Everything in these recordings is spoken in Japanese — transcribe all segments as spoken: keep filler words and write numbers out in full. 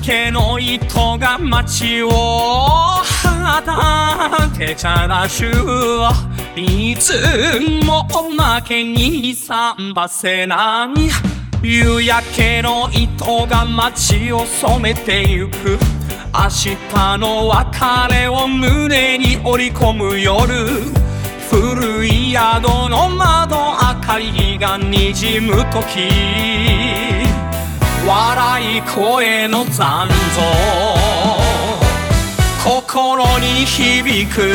けの糸が街を肌で照らしいつも負けに桟橋ない夕焼けの糸が街を染めてゆく明日の別れを胸に織り込む夜古い宿の窓明かりがにじむ時笑い声の残像心に響く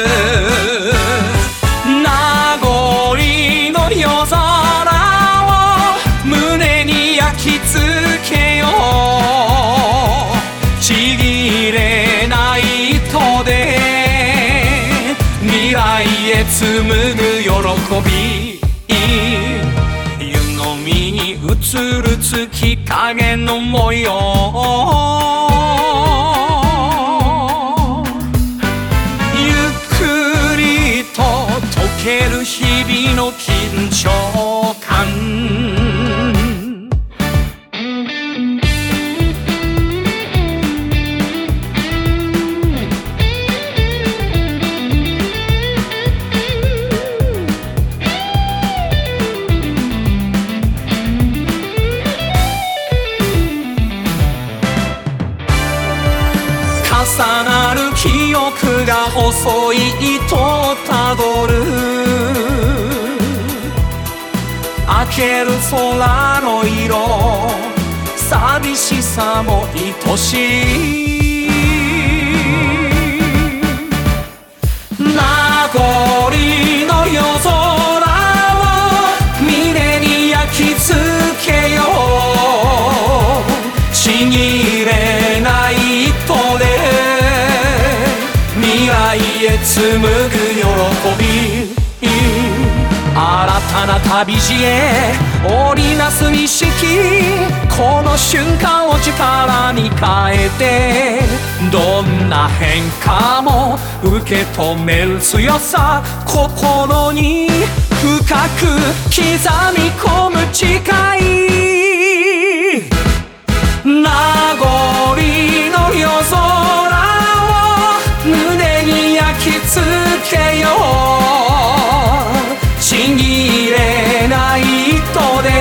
名残の夜空を胸に焼き付けようちぎれない糸で未来へ紡ぐ喜び湯飲みに映る月影の模様ゆっくりと溶ける日々の緊張感重なる記憶が細い糸をたどる明ける空の色寂しさも愛しい名残の夜空を胸に焼き付けようちぎれない糸で未来へ紡ぐ喜び新たな旅路へ織りなす錦この瞬間を力に変えてどんな変化も受け止める強さ心に深く刻み込む誓い名残の夜空胸に焼き付けようちぎれない糸で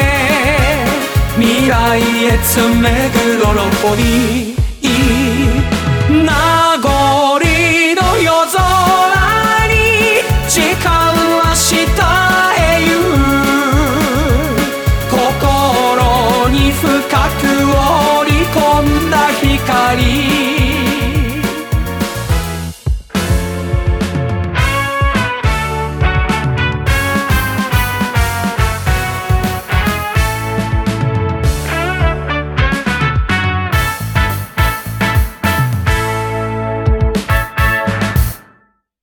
未来へ紡ぐ喜び名残の夜空に誓う明日へ行く心に深くを